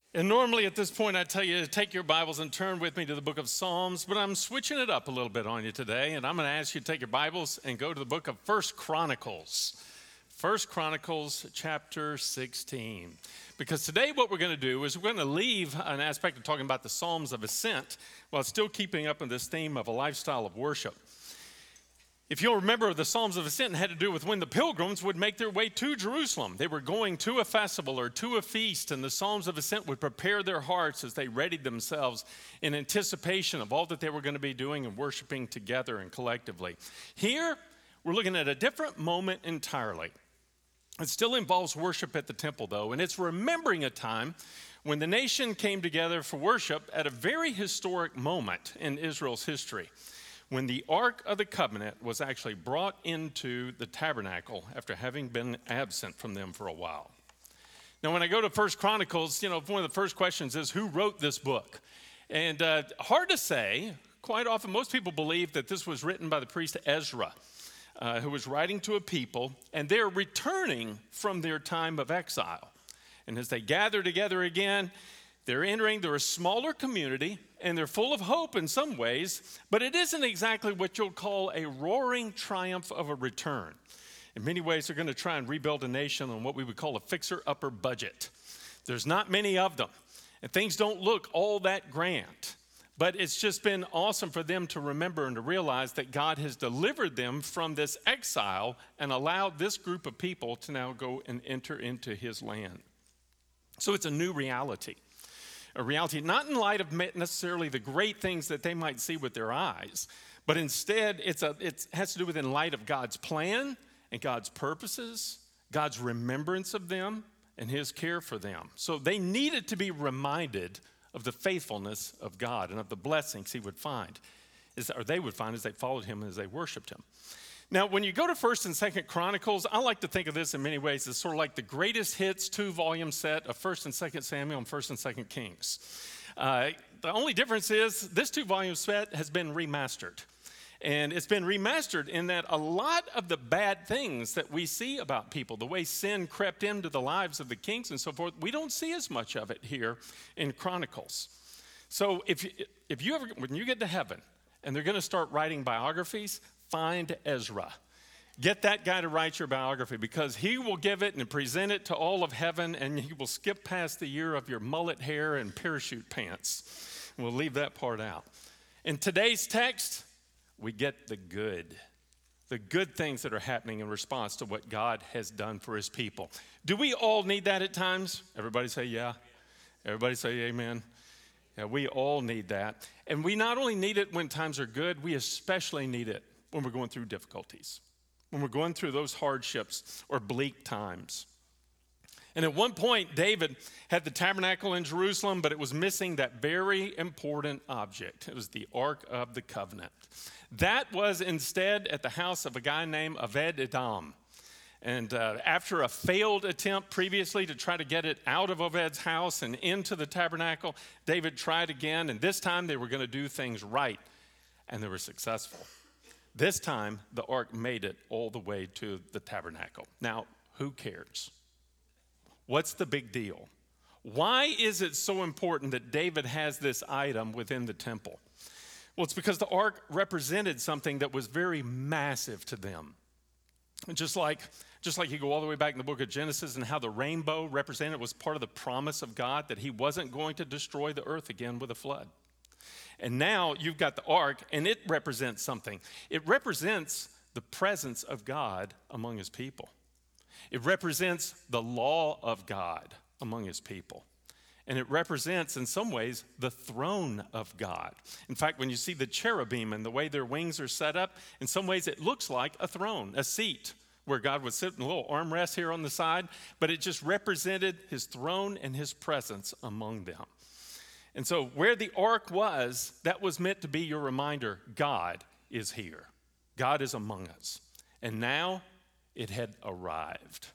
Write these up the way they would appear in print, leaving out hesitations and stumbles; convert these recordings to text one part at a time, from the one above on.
And normally at this point, I tell you to take your Bibles and turn with me to the book of Psalms, but I'm switching it up a little bit on you today, and I'm going to ask you to take your Bibles and go to the book of First Chronicles. First Chronicles chapter 16. Because today what we're going to do is we're going to leave an aspect of talking about the Psalms of Ascent while still keeping up in this theme of a lifestyle of worship. If you'll remember, the Psalms of Ascent had to do with when the pilgrims would make their way to Jerusalem. They were going to a festival or to a feast, and the Psalms of Ascent would prepare their hearts as they readied themselves in anticipation of all that they were going to be doing and worshiping together and collectively. Here, we're looking at a different moment entirely. It still involves worship at the temple, though, and it's remembering a time when the nation came together for worship at a very historic moment in Israel's history, when the Ark of the Covenant was actually brought into the tabernacle after having been absent from them for a while. Now, when I go to First Chronicles, one of the first questions is, who wrote this book? And hard to say. Quite often, most people believe that this was written by the priest Ezra, who was writing to a people, and they're returning from their time of exile. And as they gather together again, they're a smaller community, and they're full of hope in some ways, but it isn't exactly what you'll call a roaring triumph of a return. In many ways, they're going to try and rebuild a nation on what we would call a fixer-upper budget. There's not many of them, and things don't look all that grand. But it's just been awesome for them to remember and to realize that God has delivered them from this exile and allowed this group of people to now go and enter into his land. So it's a new reality. A reality not in light of necessarily the great things that they might see with their eyes, but instead it has to do with in light of God's plan and God's purposes, God's remembrance of them, and his care for them. So they needed to be reminded of the faithfulness of God and of the blessings he would find, or they would find as they followed him and as they worshiped him. Now, when you go to 1st and 2nd Chronicles, I like to think of this in many ways as sort of like the greatest hits 2-volume set of 1st and 2nd Samuel and 1st and 2nd Kings. The only difference is this 2-volume set has been remastered. And it's been remastered in that a lot of the bad things that we see about people, the way sin crept into the lives of the kings and so forth, we don't see as much of it here in Chronicles. So if you ever, when you get to heaven and they're going to start writing biographies, find Ezra. Get that guy to write your biography because he will give it and present it to all of heaven, and he will skip past the year of your mullet hair and parachute pants. We'll leave that part out. In today's text, we get the good things that are happening in response to what God has done for his people. Do we all need that at times? Everybody say yeah. Everybody say amen. Yeah, we all need that. And we not only need it when times are good, we especially need it when we're going through difficulties, when we're going through those hardships or bleak times. And at one point, David had the tabernacle in Jerusalem, but it was missing that very important object. It was the Ark of the Covenant. That was instead at the house of a guy named Obed-Edom. And after a failed attempt previously to try to get it out of Obed's house and into the tabernacle, David tried again, and this time they were going to do things right, and they were successful. This time, the ark made it all the way to the tabernacle. Now, who cares? What's the big deal? Why is it so important that David has this item within the temple? Well, it's because the ark represented something that was very massive to them. And just like you go all the way back in the book of Genesis and how the rainbow represented was part of the promise of God that he wasn't going to destroy the earth again with a flood. And now you've got the ark, and it represents something. It represents the presence of God among his people. It represents the law of God among his people. And it represents, in some ways, the throne of God. In fact, when you see the cherubim and the way their wings are set up, in some ways it looks like a throne, a seat, where God would sit in a little armrest here on the side, but it just represented his throne and his presence among them. And so where the ark was, that was meant to be your reminder, God is here. God is among us. And now it had arrived.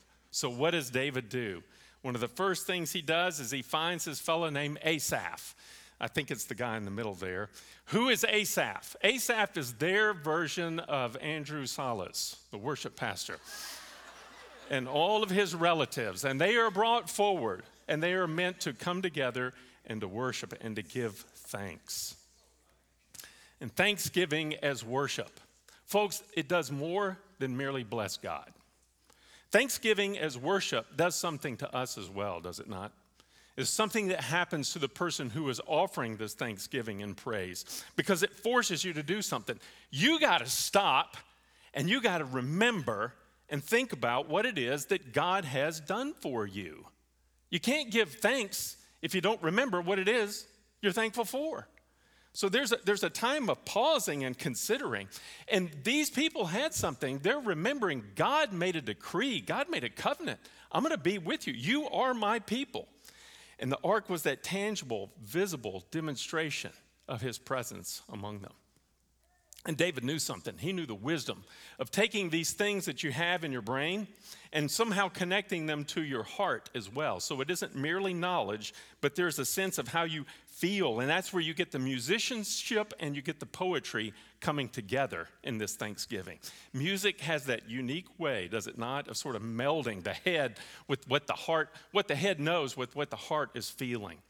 So what does David do? One of the first things he does is he finds his fellow named Asaph. I think it's the guy in the middle there. Who is Asaph? Asaph is their version of Andrew Salas, the worship pastor, and all of his relatives. And they are brought forward. and they are meant to come together and to worship and to give thanks. And thanksgiving as worship. Folks, it does more than merely bless God. Thanksgiving as worship does something to us as well, does it not? It's something that happens to the person who is offering this thanksgiving and praise because it forces you to do something. You got to stop and you got to remember and think about what it is that God has done for you. You can't give thanks if you don't remember what it is you're thankful for. So there's a time of pausing and considering. And these people had something. They're remembering God made a decree. God made a covenant. I'm going to be with you. You are my people. And the ark was that tangible, visible demonstration of his presence among them. And David knew something. He knew the wisdom of taking these things that you have in your brain and somehow connecting them to your heart as well. So it isn't merely knowledge, but there's a sense of how you feel. And that's where you get the musicianship and you get the poetry coming together in this Thanksgiving. Music has that unique way, does it not, of sort of melding the head with what the head knows with what the heart is feeling.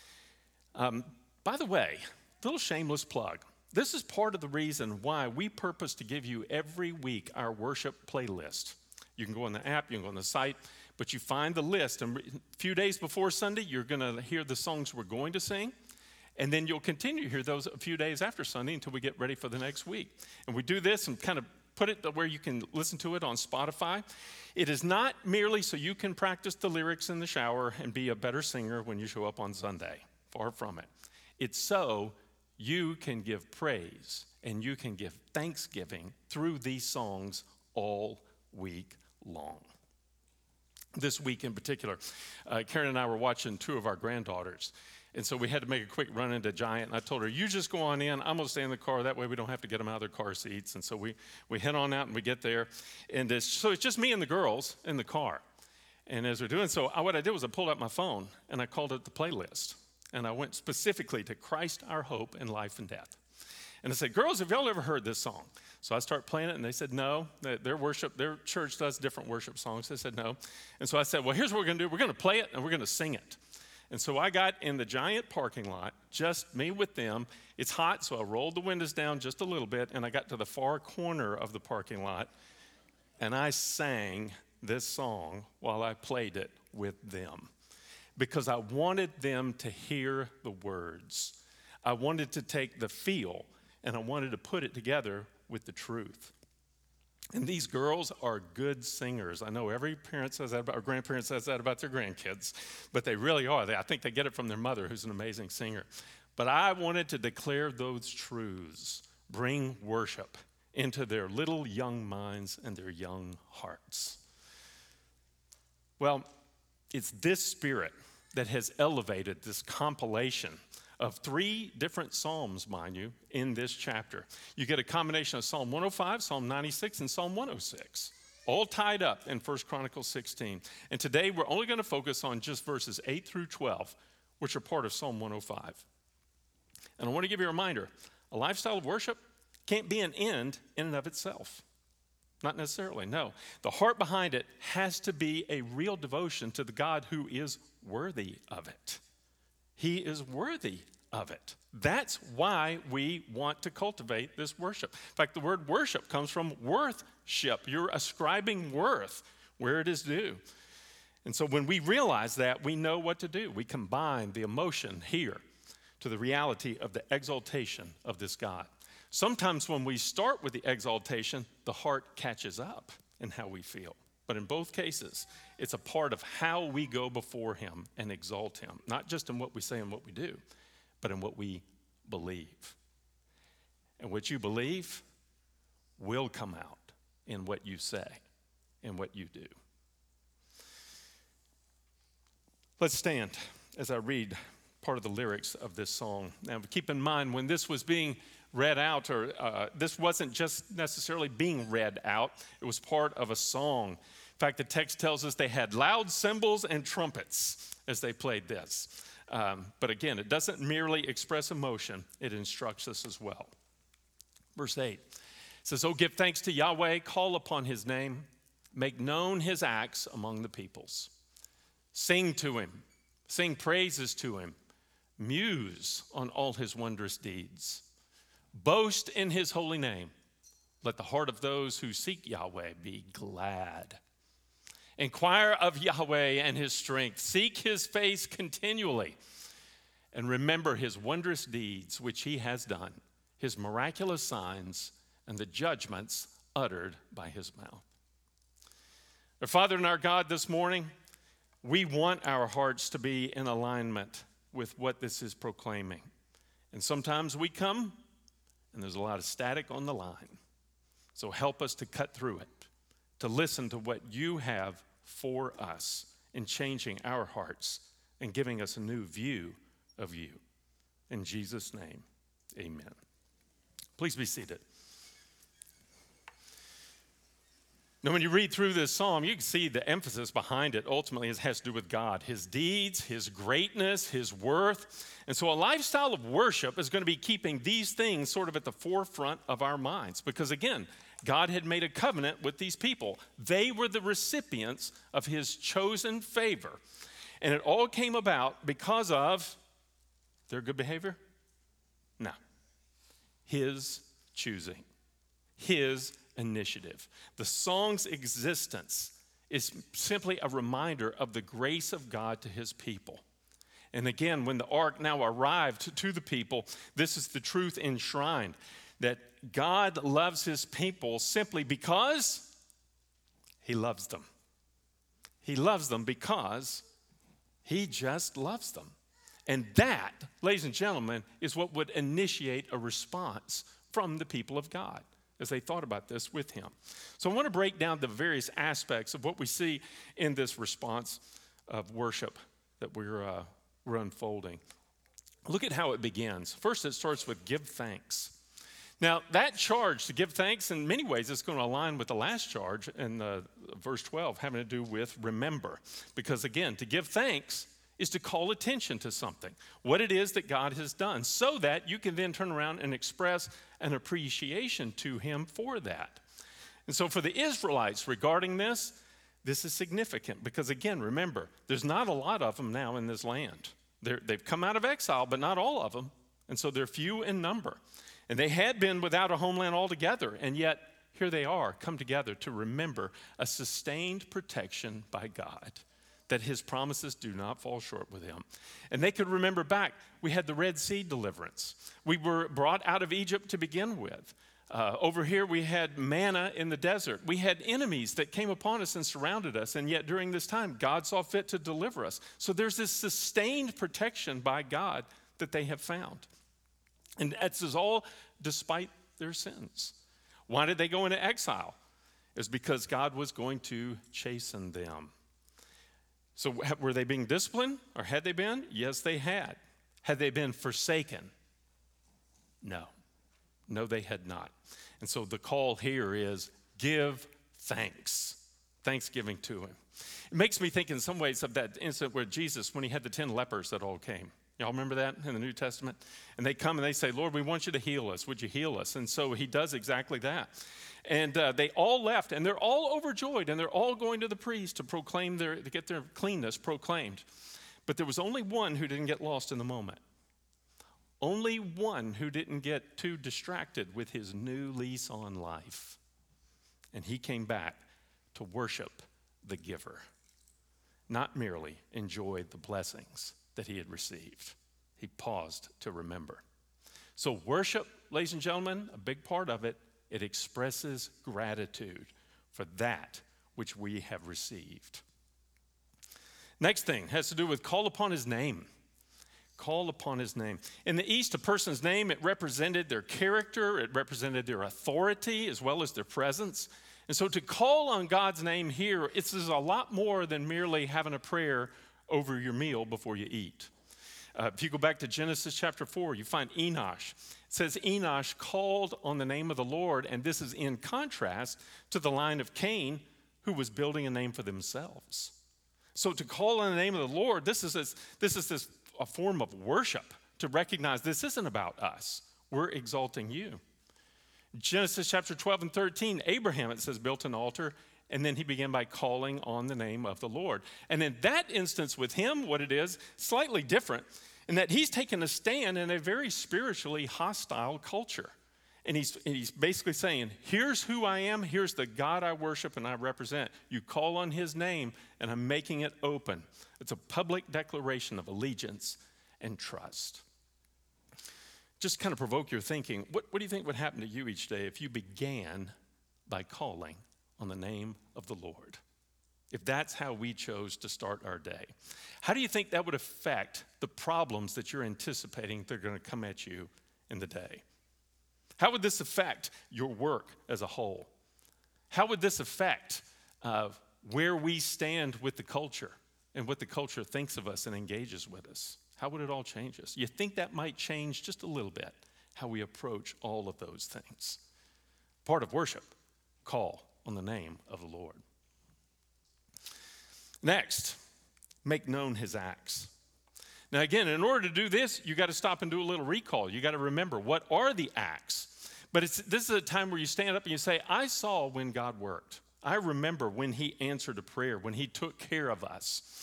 By the way, little shameless plug. This is part of the reason why we purpose to give you every week our worship playlist. You can go on the app, you can go on the site, but you find the list. And a few days before Sunday, you're going to hear the songs we're going to sing. And then you'll continue to hear those a few days after Sunday until we get ready for the next week. And we do this and kind of put it where you can listen to it on Spotify. It is not merely so you can practice the lyrics in the shower and be a better singer when you show up on Sunday. Far from it. It's so you can give praise and you can give thanksgiving through these songs all week long. This week in particular, Karen and I were watching two of our granddaughters. And so we had to make a quick run into Giant. And I told her, you just go on in. I'm going to stay in the car. That way we don't have to get them out of their car seats. And so we head on out and we get there. And so it's just me and the girls in the car. And as we're doing so, what I did was I pulled out my phone and I called it the playlist. And I went specifically to Christ, our hope in life and death. And I said, girls, have y'all ever heard this song? So I start playing it, and they said no. Their church does different worship songs. They said no. And so I said, well, here's what we're going to do. We're going to play it, and we're going to sing it. And so I got in the Giant parking lot, just me with them. It's hot, so I rolled the windows down just a little bit, and I got to the far corner of the parking lot, and I sang this song while I played it with them. Because I wanted them to hear the words. I wanted to take the feel, and I wanted to put it together with the truth. And these girls are good singers. I know every parent says that, or grandparent says that about their grandkids, but they really are. I think they get it from their mother, who's an amazing singer. But I wanted to declare those truths, bring worship into their little young minds and their young hearts. Well, it's this spirit that has elevated this compilation of 3 different psalms, mind you, in this chapter. You get a combination of Psalm 105, Psalm 96, and Psalm 106, all tied up in 1 Chronicles 16. And today we're only going to focus on just verses 8 through 12, which are part of Psalm 105. And I want to give you a reminder, a lifestyle of worship can't be an end in and of itself. Not necessarily, no. The heart behind it has to be a real devotion to the God who is worthy of it. He is worthy of it. That's why we want to cultivate this worship. In fact, the word worship comes from worthship. You're ascribing worth where it is due. And so when we realize that, we know what to do. We combine the emotion here to the reality of the exaltation of this God. Sometimes when we start with the exaltation, the heart catches up in how we feel. But in both cases, it's a part of how we go before him and exalt him, not just in what we say and what we do, but in what we believe. And what you believe will come out in what you say and what you do. Let's stand as I read part of the lyrics of this song. Now, keep in mind, when this was being read out, or this wasn't just necessarily being read out, it was part of a song. In fact, the text tells us they had loud cymbals and trumpets as they played this. But again, it doesn't merely express emotion, it instructs us as well. Verse 8 says, "Oh, give thanks to Yahweh, call upon his name, make known his acts among the peoples. Sing to him, Sing praises to him. Muse on all his wondrous deeds. Boast in his holy name. Let the heart of those who seek Yahweh be glad. Inquire of Yahweh and his strength. Seek his face continually. And remember his wondrous deeds which he has done, his miraculous signs, and the judgments uttered by his mouth. Our Father and our God, this morning, we want our hearts to be in alignment with what this is proclaiming. And sometimes we come, and there's a lot of static on the line. So help us to cut through it, to listen to what you have for us in changing our hearts and giving us a new view of you. In Jesus' name, amen. Please be seated. Now, when you read through this psalm, you can see the emphasis behind it ultimately has to do with God, his deeds, his greatness, his worth. And so a lifestyle of worship is going to be keeping these things sort of at the forefront of our minds. Because again, God had made a covenant with these people. They were the recipients of his chosen favor. And it all came about because of their good behavior? No. His choosing. His initiative. The song's existence is simply a reminder of the grace of God to his people. And again, when the ark now arrived to the people, this is the truth enshrined, that God loves his people simply because he loves them. He loves them because he just loves them. And that, ladies and gentlemen, is what would initiate a response from the people of God as they thought about this with him. So I want to break down the various aspects of what we see in this response of worship that we're unfolding. Look at how it begins. First, it starts with give thanks. Now, that charge to give thanks, in many ways, is going to align with the last charge in verse 12, having to do with remember. Because again, to give thanks is to call attention to something, what it is that God has done, so that you can then turn around and express an appreciation to him for that. And so for the Israelites regarding this is significant because, again, remember, there's not a lot of them now in this land. They've come out of exile, but not all of them. And so they're few in number. And they had been without a homeland altogether, and yet here they are, come together to remember a sustained protection by God, that his promises do not fall short with him. And they could remember back, we had the Red Sea deliverance. We were brought out of Egypt to begin with. Over here, we had manna in the desert. We had enemies that came upon us and surrounded us, and yet during this time, God saw fit to deliver us. So there's this sustained protection by God that they have found. And this is all despite their sins. Why did they go into exile? It's because God was going to chasten them. So were they being disciplined, or had they been? Yes, they had. Had they been forsaken? No. No, they had not. And so the call here is give thanks. Thanksgiving to him. It makes me think in some ways of that incident where Jesus, when he had the 10 lepers that all came. Y'all remember that in the New Testament? And they come and they say, Lord, we want you to heal us. Would you heal us? And so he does exactly that. And they all left, and they're all overjoyed, and they're all going to the priest to proclaim to get their cleanness proclaimed. But there was only one who didn't get lost in the moment. Only one who didn't get too distracted with his new lease on life. And he came back to worship the giver, not merely enjoy the blessings that he had received. He paused to remember. So worship, ladies and gentlemen, a big part of it, it expresses gratitude for that which we have received. Next thing has to do with call upon his name. Call upon his name. In the East, a person's name, it represented their character, it represented their authority as well as their presence. And so to call on God's name here, it's a lot more than merely having a prayer over your meal before you eat. If you go back to Genesis chapter 4, you find Enosh. It says Enosh called on the name of the Lord, and this is in contrast to the line of Cain, who was building a name for themselves. So to call on the name of the Lord, this is a form of worship, to recognize this isn't about us. We're exalting you. Genesis chapter 12 and 13, Abraham, it says, built an altar And then he began by calling on the name of the Lord. And in that instance with him, what it is, slightly different in that he's taken a stand in a very spiritually hostile culture. And he's basically saying, here's who I am, here's the God I worship and I represent. You call on his name, and I'm making it open. It's a public declaration of allegiance and trust. Just kind of provoke your thinking. What do you think would happen to you each day if you began by calling on the name of the Lord? If that's how we chose to start our day, how do you think that would affect the problems that you're anticipating that are going to come at you in the day? How would this affect your work as a whole? How would this affect where we stand with the culture and what the culture thinks of us and engages with us? How would it all change us? You think that might change just a little bit how we approach all of those things? Part of worship, call on the name of the Lord. Next, make known his acts. Now again, in order to do this, you got to stop and do a little recall. You got to remember, what are the acts? But this is a time where you stand up and you say, I saw when God worked. I remember when he answered a prayer, when he took care of us.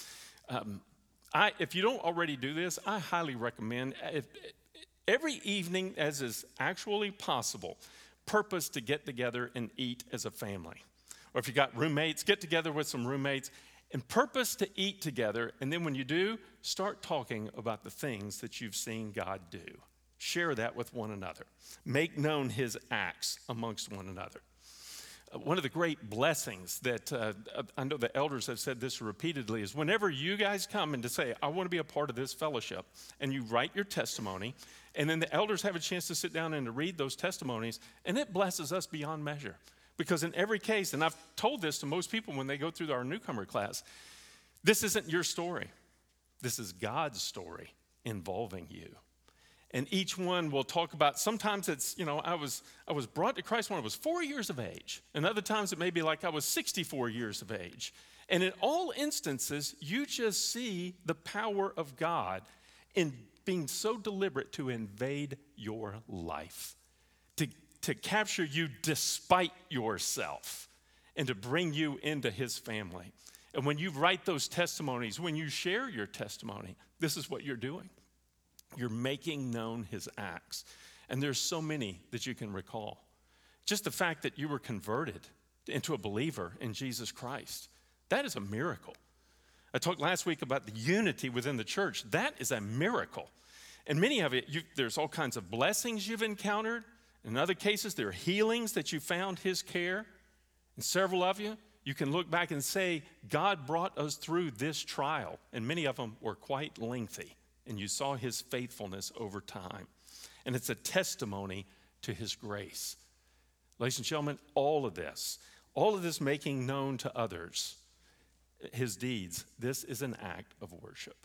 If you don't already do this, I highly recommend, every evening as is actually possible, purpose to get together and eat as a family. Or if you got roommates, get together with some roommates and purpose to eat together. And then when you do, start talking about the things that you've seen God do. Share that with one another. Make known his acts amongst one another. One of the great blessings that I know the elders have said this repeatedly is whenever you guys come and to say, I want to be a part of this fellowship, and you write your testimony, and then the elders have a chance to sit down and to read those testimonies, and it blesses us beyond measure. Because in every case, and I've told this to most people when they go through our newcomer class, this isn't your story. This is God's story involving you. And each one will talk about, sometimes it's, I was brought to Christ when I was 4 years of age. And other times it may be like I was 64 years of age. And in all instances, you just see the power of God in being so deliberate to invade your life, to capture you despite yourself, and to bring you into his family. And when you write those testimonies, when you share your testimony, this is what you're doing. You're making known his acts. And there's so many that you can recall. Just the fact that you were converted into a believer in Jesus Christ, that is a miracle. I talked last week about the unity within the church. That is a miracle. And many of it, there's all kinds of blessings you've encountered. In other cases, there are healings that you found his care. And several of you, you can look back and say, God brought us through this trial. And many of them were quite lengthy. And you saw his faithfulness over time. And it's a testimony to his grace. Ladies and gentlemen, all of this making known to others his deeds, this is an act of worship.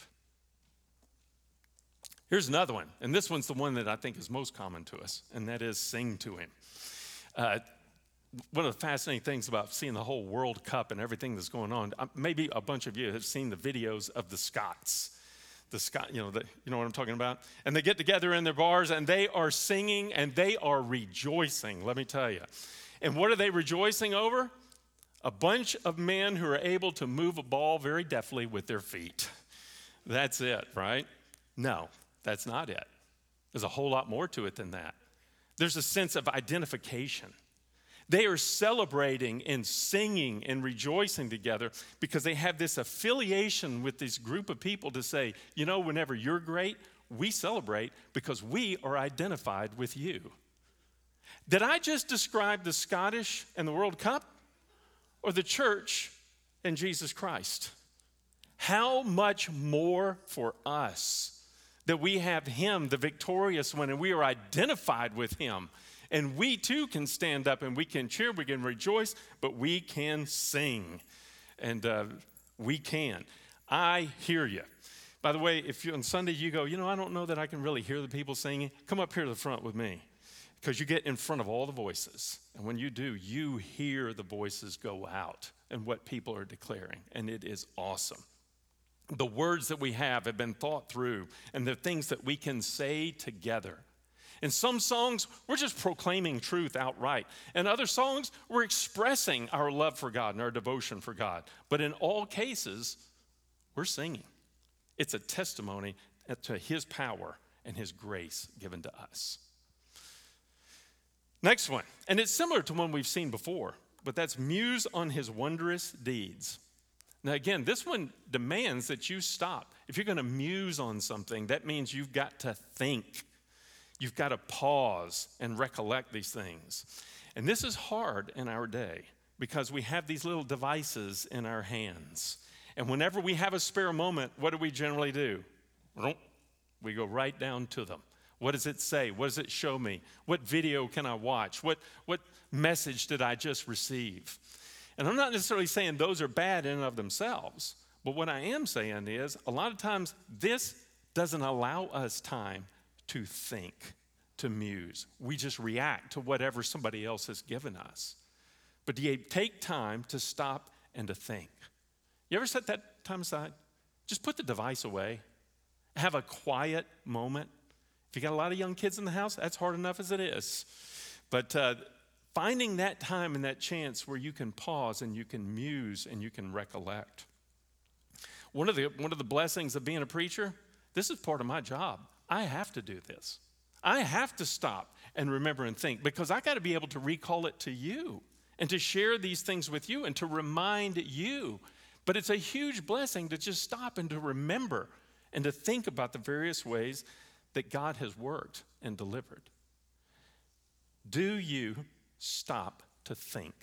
Here's another one, and this one's the one that I think is most common to us, and that is sing to him. One of the fascinating things about seeing the whole World Cup and everything that's going on, maybe a bunch of you have seen the videos of the Scots. You know what I'm talking about? And they get together in their bars and they are singing and they are rejoicing, let me tell you. And what are they rejoicing over? A bunch of men who are able to move a ball very deftly with their feet. That's it, right? No, that's not it. There's a whole lot more to it than that. There's a sense of identification. They are celebrating and singing and rejoicing together because they have this affiliation with this group of people to say, whenever you're great, we celebrate because we are identified with you. Did I just describe the Scottish and the World Cup or the church and Jesus Christ? How much more for us that we have him, the victorious one, and we are identified with him. And we too can stand up and we can cheer, we can rejoice, but we can sing. And we can. I hear you. By the way, if on Sunday you go, I don't know that I can really hear the people singing, come up here to the front with me. Because you get in front of all the voices. And when you do, you hear the voices go out and what people are declaring. And it is awesome. The words that we have been thought through and the things that we can say together. In some songs, we're just proclaiming truth outright. In other songs, we're expressing our love for God and our devotion for God. But in all cases, we're singing. It's a testimony to his power and his grace given to us. Next one, and it's similar to one we've seen before, but that's muse on his wondrous deeds. Now again, this one demands that you stop. If you're going to muse on something, that means you've got to think. You've got to pause and recollect these things. And this is hard in our day because we have these little devices in our hands. And whenever we have a spare moment, what do we generally do? We go right down to them. What does it say? What does it show me? What video can I watch? What message did I just receive? And I'm not necessarily saying those are bad in and of themselves, but what I am saying is a lot of times this doesn't allow us time to think, to muse. We just react to whatever somebody else has given us. But do you take time to stop and to think? You ever set that time aside? Just put the device away. Have a quiet moment. If you got a lot of young kids in the house, that's hard enough as it is. But finding that time and that chance where you can pause and you can muse and you can recollect. One of the blessings of being a preacher, this is part of my job. I have to do this. I have to stop and remember and think because I got to be able to recall it to you and to share these things with you and to remind you. But it's a huge blessing to just stop and to remember and to think about the various ways that God has worked and delivered. Do you stop to think?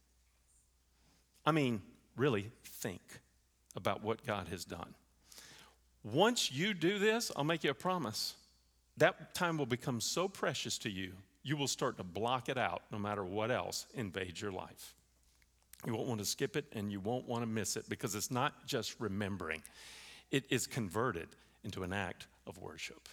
I mean, really think about what God has done. Once you do this, I'll make you a promise. That time will become so precious to you, you will start to block it out no matter what else invades your life. You won't want to skip it and you won't want to miss it because it's not just remembering. It is converted into an act of worship.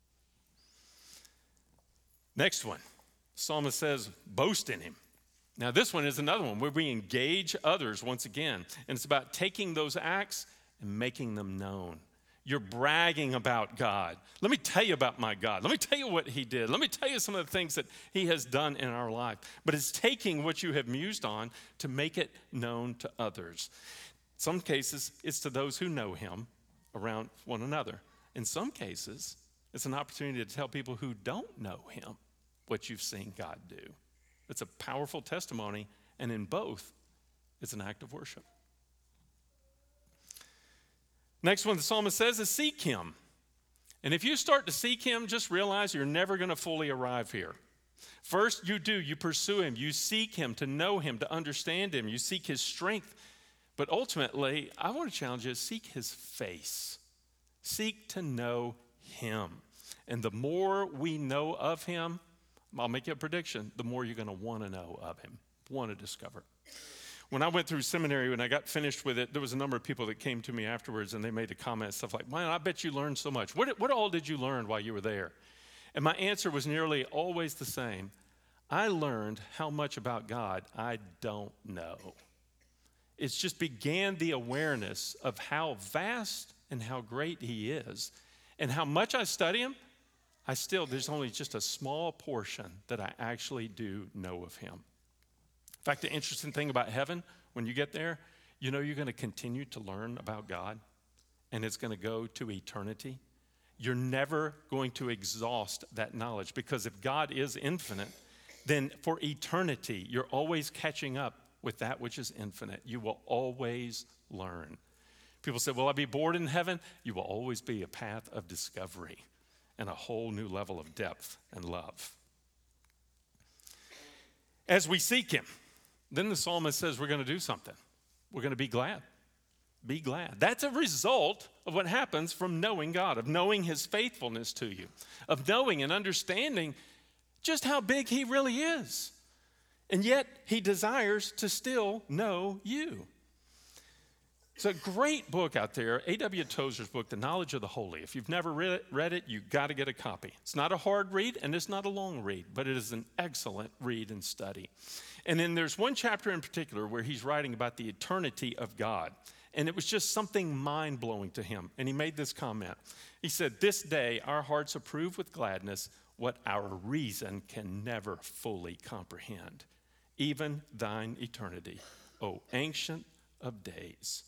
Next one, the psalmist says, boast in him. Now this one is another one where we engage others once again. And it's about taking those acts and making them known. You're bragging about God. Let me tell you about my God. Let me tell you what he did. Let me tell you some of the things that he has done in our life. But it's taking what you have mused on to make it known to others. In some cases, it's to those who know him around one another. In some cases, it's an opportunity to tell people who don't know him what you've seen God do. It's a powerful testimony, and in both, it's an act of worship. Next one the psalmist says is seek him. And if you start to seek him, just realize you're never going to fully arrive here. First, you pursue him, you seek him to know him, to understand him, you seek his strength. But ultimately, I want to challenge you, seek his face. Seek to know him. And the more we know of him, I'll make you a prediction, the more you're going to want to know of him, want to discover. When I went through seminary, when I got finished with it, there was a number of people that came to me afterwards and they made a comment, stuff like, man, I bet you learned so much. What all did you learn while you were there? And my answer was nearly always the same. I learned how much about God I don't know. It's just began the awareness of how vast and how great he is. And how much I study him, there's only just a small portion that I actually do know of him. In fact, the interesting thing about heaven, when you get there, you know you're going to continue to learn about God, and it's going to go to eternity. You're never going to exhaust that knowledge, because if God is infinite, then for eternity, you're always catching up with that which is infinite. You will always learn. People say, will I be bored in heaven? You will always be a path of discovery and a whole new level of depth and love. As we seek him, then the psalmist says we're going to do something. We're going to be glad. Be glad. That's a result of what happens from knowing God, of knowing his faithfulness to you, of knowing and understanding just how big he really is. And yet he desires to still know you. It's a great book out there, A.W. Tozer's book, The Knowledge of the Holy. If you've never read it, you've got to get a copy. It's not a hard read and it's not a long read, but it is an excellent read and study. And then there's one chapter in particular where he's writing about the eternity of God. And it was just something mind-blowing to him. And he made this comment. He said, this day our hearts approve with gladness what our reason can never fully comprehend, even thine eternity, O Ancient of Days.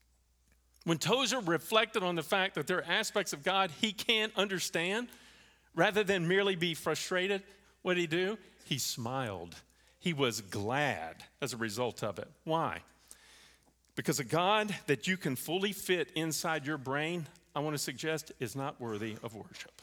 When Tozer reflected on the fact that there are aspects of God he can't understand, rather than merely be frustrated, what did he do? He smiled. He was glad as a result of it. Why? Because a God that you can fully fit inside your brain, I want to suggest, is not worthy of worship.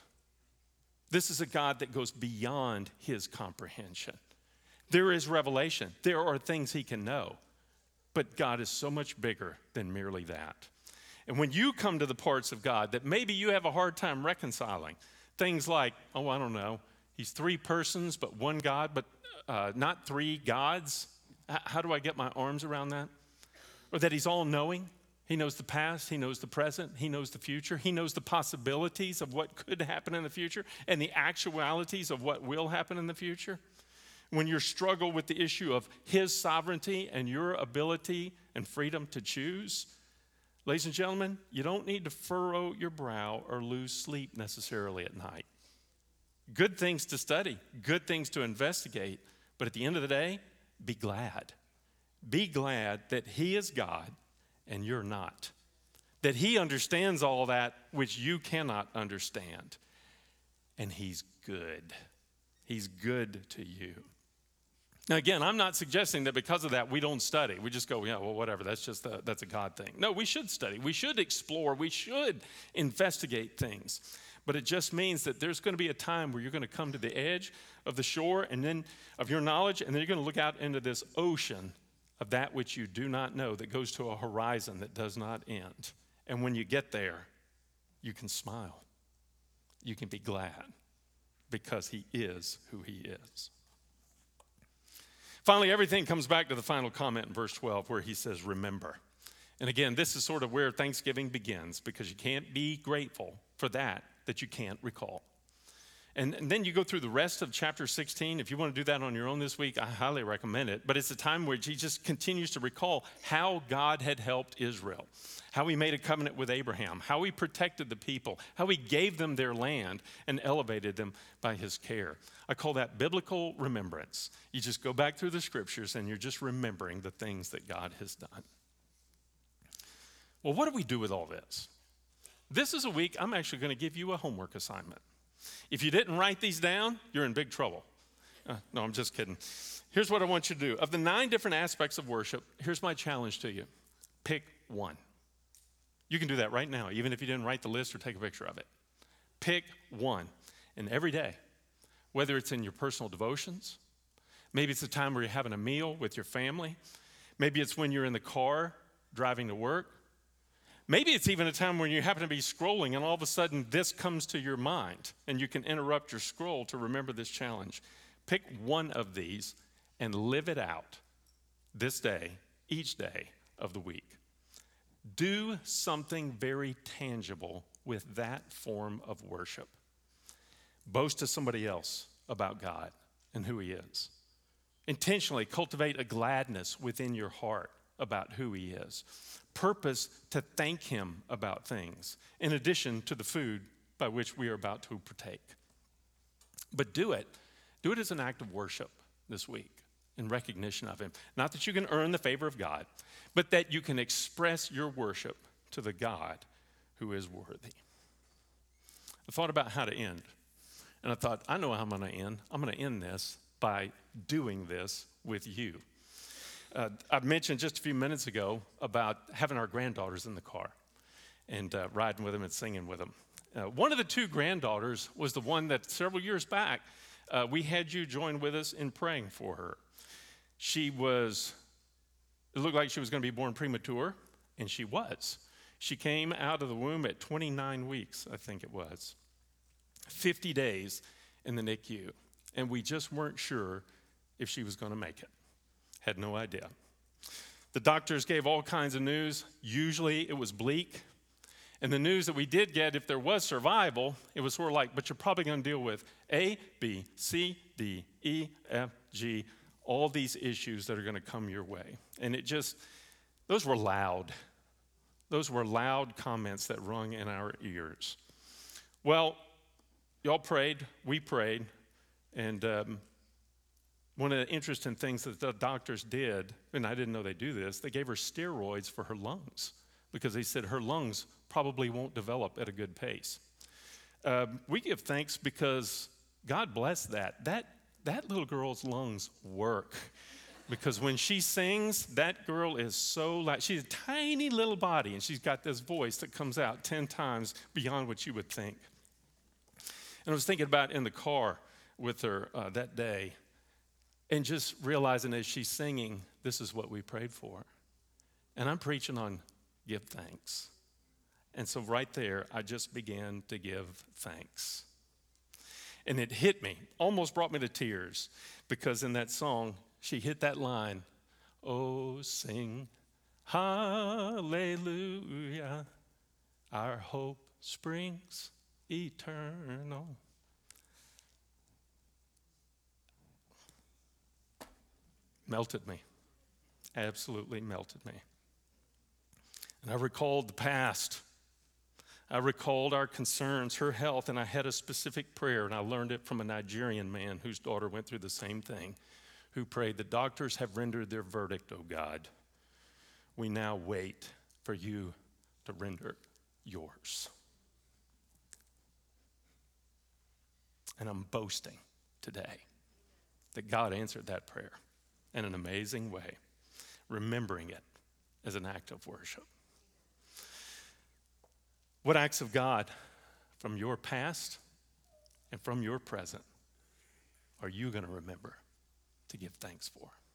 This is a God that goes beyond his comprehension. There is revelation. There are things he can know. But God is so much bigger than merely that. And when you come to the parts of God that maybe you have a hard time reconciling, things like, oh, I don't know, he's three persons but one God, but not three gods. How do I get my arms around that? Or that he's all-knowing. He knows the past, he knows the present, he knows the future, he knows the possibilities of what could happen in the future and the actualities of what will happen in the future. When you struggle with the issue of his sovereignty and your ability and freedom to choose, ladies and gentlemen, you don't need to furrow your brow or lose sleep necessarily at night. Good things to study, good things to investigate, but at the end of the day, be glad. Be glad that he is God and you're not. That he understands all that which you cannot understand. And he's good. He's good to you. Now, again, I'm not suggesting that because of that we don't study. We just go, yeah, well, whatever, that's a God thing. No, we should study. We should explore. We should investigate things. But it just means that there's going to be a time where you're going to come to the edge of the shore and then of your knowledge, and then you're going to look out into this ocean of that which you do not know that goes to a horizon that does not end. And when you get there, you can smile. You can be glad because he is who he is. Finally, everything comes back to the final comment in verse 12 where he says, remember. And again, this is sort of where Thanksgiving begins because you can't be grateful for that you can't recall. And then you go through the rest of chapter 16. If you want to do that on your own this week, I highly recommend it. But it's a time where he just continues to recall how God had helped Israel, how he made a covenant with Abraham, how he protected the people, how he gave them their land and elevated them by his care. I call that biblical remembrance. You just go back through the scriptures and you're just remembering the things that God has done. Well, what do we do with all this? This is a week I'm actually going to give you a homework assignment. If you didn't write these down, you're in big trouble. No, I'm just kidding. Here's what I want you to do. Of the 9 different aspects of worship, here's my challenge to you. Pick one. You can do that right now, even if you didn't write the list or take a picture of it. Pick one. And every day, whether it's in your personal devotions, maybe it's a time where you're having a meal with your family, maybe it's when you're in the car driving to work, maybe it's even a time when you happen to be scrolling and all of a sudden this comes to your mind and you can interrupt your scroll to remember this challenge. Pick one of these and live it out this day, each day of the week. Do something very tangible with that form of worship. Boast to somebody else about God and who he is. Intentionally cultivate a gladness within your heart about who he is. Purpose to thank him about things, in addition to the food by which we are about to partake. But do it as an act of worship this week in recognition of him. Not that you can earn the favor of God, but that you can express your worship to the God who is worthy. I thought about how to end, and I thought, I know how I'm going to end. I'm going to end this by doing this with you. I mentioned just a few minutes ago about having our granddaughters in the car and riding with them and singing with them. One of the 2 granddaughters was the one that several years back we had you join with us in praying for her. It looked like she was going to be born premature, and she was. She came out of the womb at 29 weeks, I think it was. 50 days in the NICU, and we just weren't sure if she was going to make it. Had no idea. The doctors gave all kinds of news. Usually it was bleak. And the news that we did get, if there was survival, it was sort of like, but you're probably going to deal with A, B, C, D, E, F, G, all these issues that are going to come your way. And those were loud. Those were loud comments that rung in our ears. Well, y'all prayed, we prayed, and one of the interesting things that the doctors did, and I didn't know they do this, they gave her steroids for her lungs because they said her lungs probably won't develop at a good pace. We give thanks because God bless that. That little girl's lungs work. Because when she sings, that girl is so loud. She's a tiny little body, and she's got this voice that comes out 10 times beyond what you would think. And I was thinking about in the car with her that day, and just realizing as she's singing, this is what we prayed for. And I'm preaching on give thanks. And so right there, I just began to give thanks. And it hit me, almost brought me to tears, because in that song, she hit that line, oh, sing hallelujah, our hope springs eternal. Melted me, absolutely melted me. And I recalled the past. I recalled our concerns, her health, and I had a specific prayer, and I learned it from a Nigerian man whose daughter went through the same thing, who prayed, the doctors have rendered their verdict, O God. We now wait for you to render yours. And I'm boasting today that God answered that prayer in an amazing way, remembering it as an act of worship. What acts of God from your past and from your present are you going to remember to give thanks for?